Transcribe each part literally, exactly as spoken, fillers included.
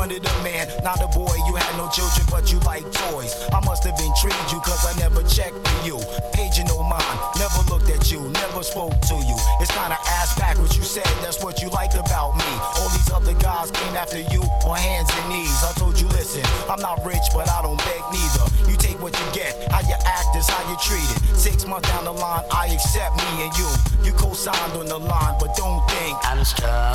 wanted a man, not a boy. You had no children, but you like toys. I must have intrigued you, cause I never checked for you. Paging no mind, never looked at you, never spoke to you. It's kinda ass backwards, you said that's what you liked about me. All these other guys came after you on hands and knees. I told you, listen, I'm not rich, but I don't beg neither. You take what you get, how you act is how you treat it. Six months down the line, I accept me and you. You co-signed on the line, but don't think I'm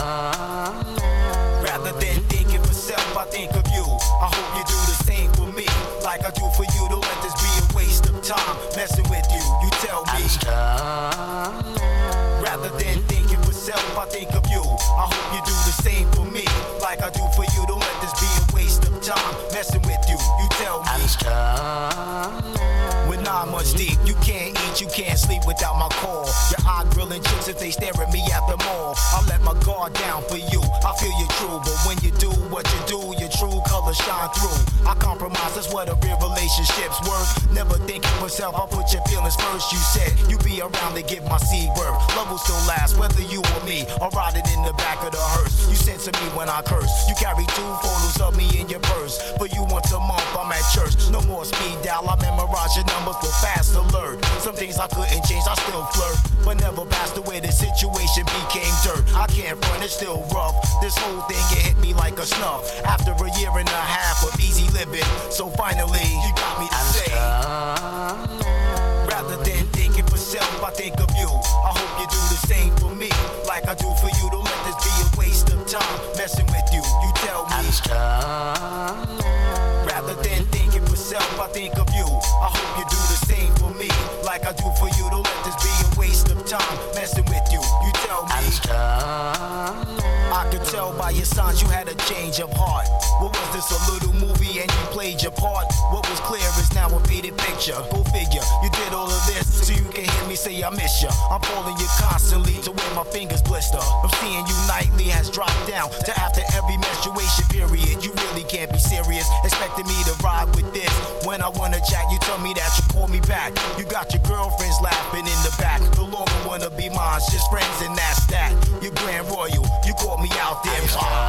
strong. Rather than thinking for self, I think of you. I hope you do the same for me, like I do for you. Don't let this be a waste of time messing with you. You tell me I'm strong. Rather than thinking for self, I think of you. I hope you do the same for me, like I do for you. Don't let this be a waste of time messing with you. You tell me I'm strong. We're nine months deep, you can't eat, you can't sleep without my call. Your eye grilling chicks if they stare at me at the mall. I let my guard down for you, I feel you true. But when you do what you do, your true colors shine through. I compromise, that's what a real relationship's worth. Never thinking for self, I put your feelings first. You said you be around to give my seed birth. Love will still last, whether you or me, or riding in the back of the hearse. You censor me when I curse. You carry two photos of me in your purse. For you once a month, I'm at church. No more speed dial, I memorize your numbers for fast alert. Some things I couldn't change, I still flirt, but never passed away. The situation became dirt. I can't front, it's still rough. This whole thing, it hit me like a snuff. After a year and a half of easy living, so finally you got me to I'm say strong. Rather than thinking for self, I think of you. I hope you do the same for me, like I do for you. Don't let this be a waste of time messing with you. You tell me I'm strong. Rather than thinking for self, I think of you. I hope you do the same for me, like I do for you. Don't let this be a waste of time messing with you. You tell me I'm strong. I could tell by your signs you had a change of heart. What was this, a little movie and you played your part? What was clear is now a faded picture. Go figure, you did all of this so you can hear me say I miss you. I'm calling you constantly to where my fingers blister. I'm seeing you nightly has dropped down to after every menstruation period. You really can't be serious, expecting me to ride with this. When I wanna chat, you tell me that you call me back. You got your girlfriends laughing in the back. No longer wanna be mine, just friends and that's that. You're Grand Royal, you call me out there.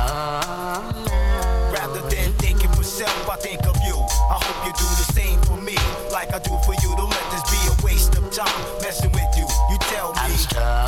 Rather than thinking for self, I think of you. I hope you do the same for me, like I do for you. Don't let this be a waste of time messing with you. You tell me I'm strong.